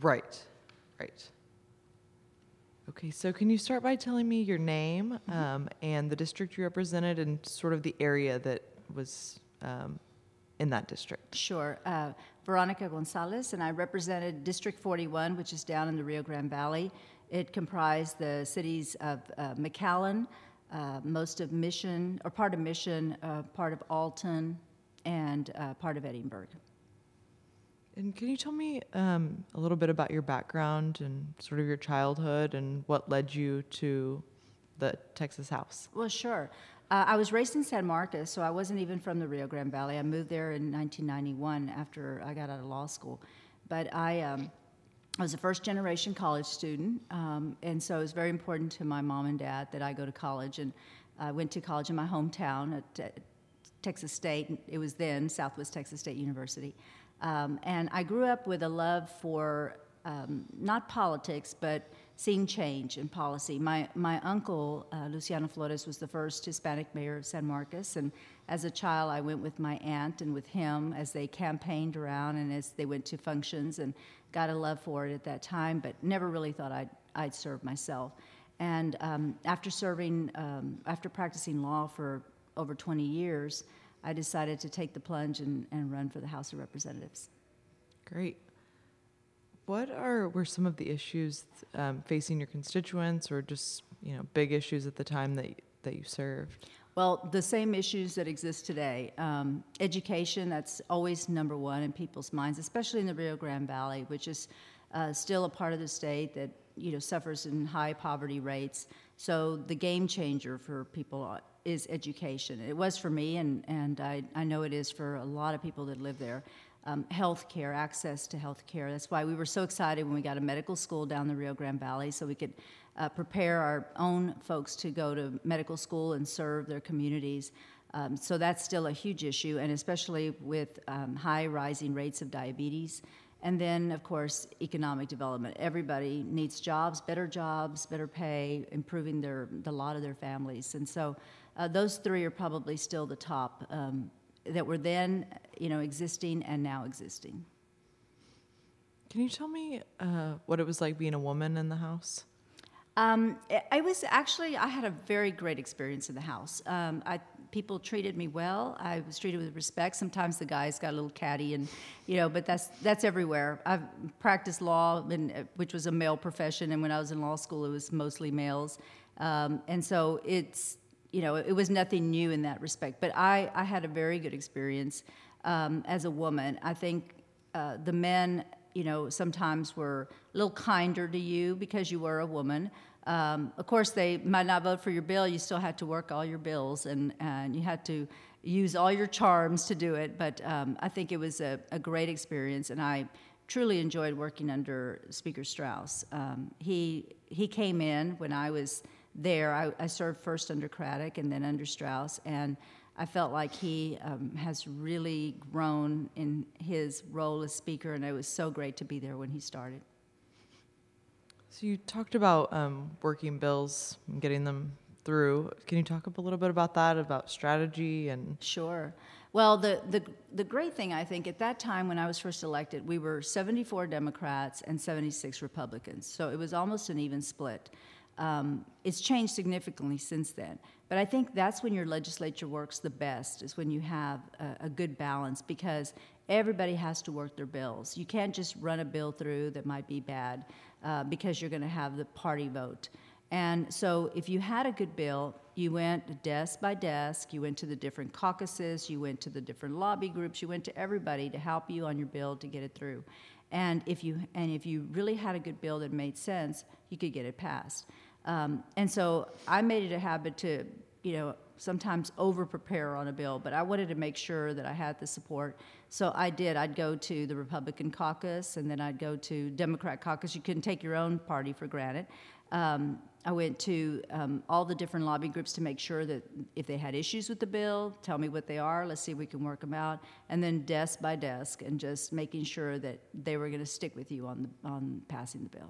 Right. Right. Okay, so can you start by telling me your name and the district you represented and sort of the area that was in that district? Sure. Veronica Gonzalez, and I represented District 41, which is down in the Rio Grande Valley. It comprised the cities of McAllen, most of Mission, or part of Mission, part of Alton, and part of Edinburgh. And can you tell me a little bit about your background and sort of your childhood and what led you to the Texas House? Well, sure. I was raised in San Marcos, so I wasn't even from the Rio Grande Valley. I moved there in 1991 after I got out of law school. But I was a first-generation college student, and so it was very important to my mom and dad that I go to college. And I went to college in my hometown at Texas State. It was then Southwest Texas State University. And I grew up with a love for not politics, but seeing change in policy. My uncle, Luciano Flores, was the first Hispanic mayor of San Marcos, and as a child I went with my aunt and with him as they campaigned around and as they went to functions, and got a love for it at that time, but never really thought I'd serve myself. And after practicing law for over 20 years, I decided to take the plunge and run for the House of Representatives. Great. What were some of the issues facing your constituents, or just big issues at the time that you served? Well, the same issues that exist today. Education, that's always number one in people's minds, especially in the Rio Grande Valley, which is still a part of the state that suffers in high poverty rates. So the game changer for people is education. It was for me, and I know it is for a lot of people that live there. Health care, access to health care. That's why we were so excited when we got a medical school down the Rio Grande Valley, so we could prepare our own folks to go to medical school and serve their communities. So that's still a huge issue, and especially with high rising rates of diabetes. And then, of course, economic development. Everybody needs jobs, better pay, improving the lot of their families. And so those three are probably still the top that were then, existing and now existing. Can you tell me what it was like being a woman in the House? I had a very great experience in the House. People treated me well. I was treated with respect. Sometimes the guys got a little catty, and but that's everywhere. I've practiced law, which was a male profession, and when I was in law school, it was mostly males, and so it's it was nothing new in that respect. But I had a very good experience as a woman. I think the men, sometimes were a little kinder to you because you were a woman. Of course, they might not vote for your bill. You still had to work all your bills, and you had to use all your charms to do it. But I think it was a great experience, and I truly enjoyed working under Speaker Strauss. He came in when I was there. I served first under Craddock and then under Strauss, and I felt like he has really grown in his role as Speaker, and it was so great to be there when he started. So you talked about working bills and getting them through. Can you talk a little bit about that, about strategy and? Sure. Well, the great thing, I think, at that time when I was first elected, we were 74 Democrats and 76 Republicans, so it was almost an even split. It's changed significantly since then, but I think that's when your legislature works the best, is when you have a good balance, because everybody has to work their bills. You can't just run a bill through that might be bad because you're going to have the party vote. And so if you had a good bill, you went desk by desk, you went to the different caucuses, you went to the different lobby groups, you went to everybody to help you on your bill to get it through. And if you really had a good bill that made sense, you could get it passed. And so I made it a habit to, sometimes over-prepare on a bill, but I wanted to make sure that I had the support. So I did. I'd go to the Republican caucus, and then I'd go to Democrat caucus. You couldn't take your own party for granted. I went to all the different lobby groups to make sure that if they had issues with the bill, tell me what they are, let's see if we can work them out, and then desk by desk, and just making sure that they were going to stick with you on passing the bill.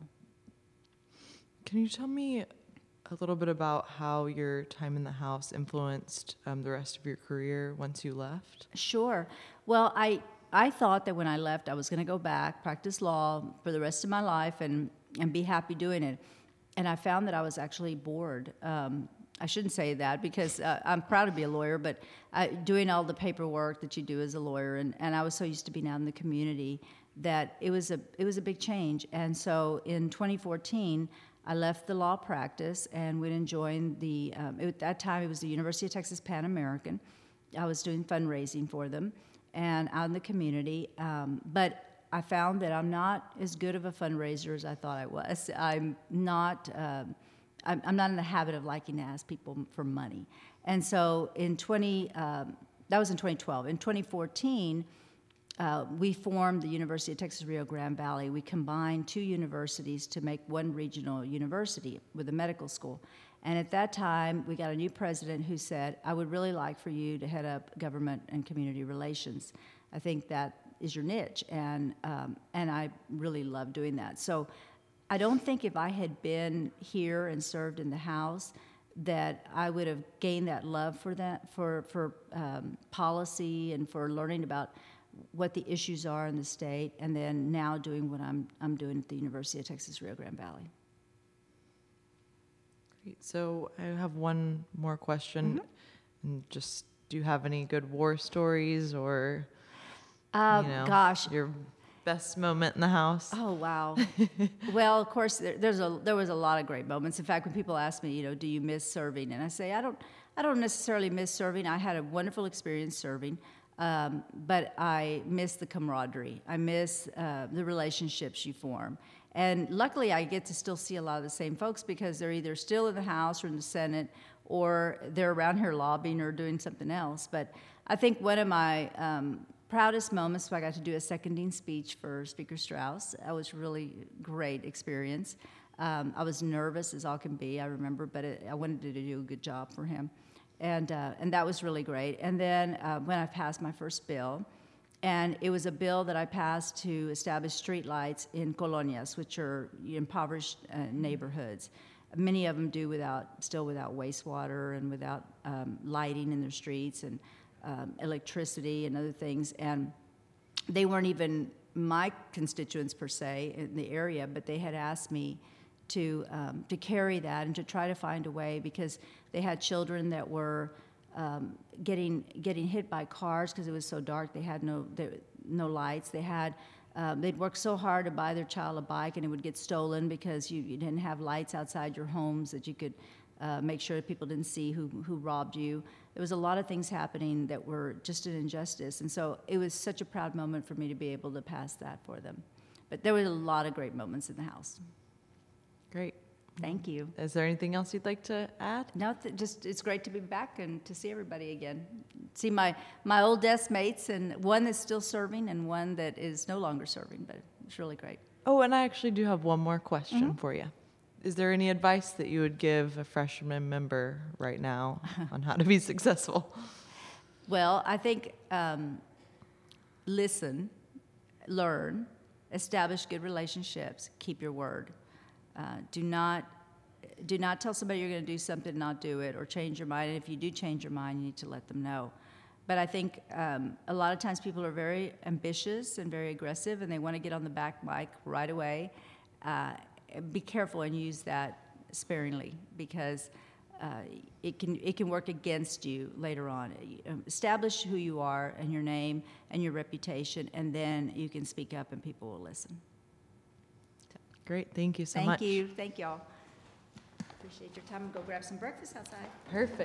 Can you tell me a little bit about how your time in the House influenced the rest of your career once you left? Sure. Well, I thought that when I left, I was going to go back, practice law for the rest of my life, and be happy doing it. And I found that I was actually bored. I shouldn't say that because I'm proud to be a lawyer, but doing all the paperwork that you do as a lawyer, and I was so used to being out in the community that it was a big change. And so in 2014, I left the law practice and went and joined at that time it was the University of Texas Pan American. I was doing fundraising for them and out in the community, but I found that I'm not as good of a fundraiser as I thought I was. I'm not in the habit of liking to ask people for money. And so that was in 2012. In 2014, we formed the University of Texas Rio Grande Valley. We combined two universities to make one regional university with a medical school. And at that time, we got a new president who said, I would really like for you to head up government and community relations. I think that is your niche, and I really love doing that. So I don't think if I had been here and served in the House that I would have gained that love for policy and for learning about what the issues are in the state, and then now doing what I'm doing at the University of Texas Rio Grande Valley. Great. So I have one more question. And just, do you have any good war stories or, Gosh, your best moment in the house? Oh, wow. Well, of course, there was a lot of great moments. In fact, when people ask me, do you miss serving? And I say, I don't necessarily miss serving. I had a wonderful experience serving, but I miss the camaraderie. I miss the relationships you form. And luckily, I get to still see a lot of the same folks because they're either still in the House or in the Senate, or they're around here lobbying or doing something else. But I think one of my proudest moments, so I got to do a seconding speech for Speaker Strauss. That was really great experience. I was nervous as all can be, I remember, but I wanted to do a good job for him. And that was really great. And then when I passed my first bill, and it was a bill that I passed to establish streetlights in colonias, which are impoverished neighborhoods. Many of them still without wastewater and without lighting in their streets and electricity and other things. And they weren't even my constituents per se in the area, but they had asked me to carry that and to try to find a way, because they had children that were getting hit by cars because it was so dark. They had no lights. They'd worked so hard to buy their child a bike, and it would get stolen because you didn't have lights outside your homes that you could make sure that people didn't see who robbed you. There was a lot of things happening that were just an injustice, and so it was such a proud moment for me to be able to pass that for them. But there were a lot of great moments in the House. Great. Thank you. Is there anything else you'd like to add? No, just it's great to be back and to see everybody again. See my old desk mates, and one that's still serving and one that is no longer serving, but it's really great. Oh, and I actually do have one more question for you. Is there any advice that you would give a freshman member right now on how to be successful? Well, I think listen, learn, establish good relationships, keep your word. Do not tell somebody you're going to do something and not do it, or change your mind. And if you do change your mind, you need to let them know. But I think a lot of times people are very ambitious and very aggressive, and they want to get on the back mic right away. Be careful and use that sparingly, because it can work against you later on. Establish who you are and your name and your reputation, and then you can speak up and people will listen. Great. Thank you so much. Thank you. Thank y'all. Appreciate your time. Go grab some breakfast outside. Perfect.